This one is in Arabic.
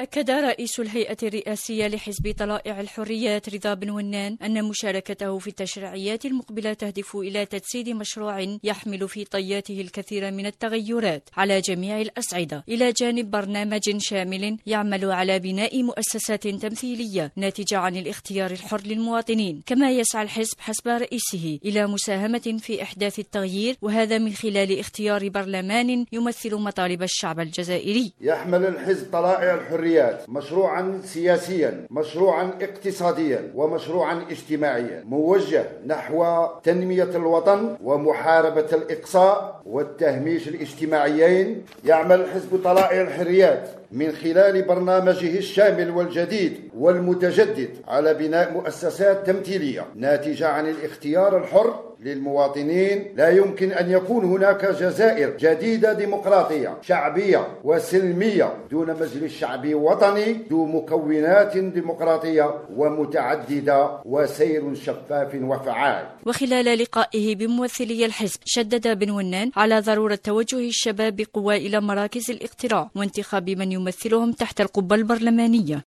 أكد رئيس الهيئة الرئاسية لحزب طلائع الحريات رضا بن ونان أن مشاركته في التشريعيات المقبلة تهدف إلى تجسيد مشروع يحمل في طياته الكثير من التغيرات على جميع الأصعدة، إلى جانب برنامج شامل يعمل على بناء مؤسسات تمثيلية ناتجة عن الاختيار الحر للمواطنين. كما يسعى الحزب حسب رئيسه إلى مساهمة في إحداث التغيير، وهذا من خلال اختيار برلمان يمثل مطالب الشعب الجزائري. يحمل الحزب طلائع الحريات مشروعا سياسيا، مشروعا اقتصاديا، ومشروعا اجتماعيا موجه نحو تنمية الوطن ومحاربة الإقصاء والتهميش الاجتماعيين. يعمل حزب طلائع الحريات من خلال برنامجه الشامل والجديد والمتجدد على بناء مؤسسات تمثيلية ناتجة عن الاختيار الحر للمواطنين. لا يمكن أن يكون هناك جزائر جديدة ديمقراطية شعبية وسلمية دون مجلس شعبي وطني ذو مكونات ديمقراطية ومتعددة وسير شفاف وفعال. وخلال لقائه بممثلي الحزب شدد بن ونان على ضرورة توجه الشباب بقوة إلى مراكز الاقتراع وانتخاب من يمثلهم تحت القبة البرلمانية.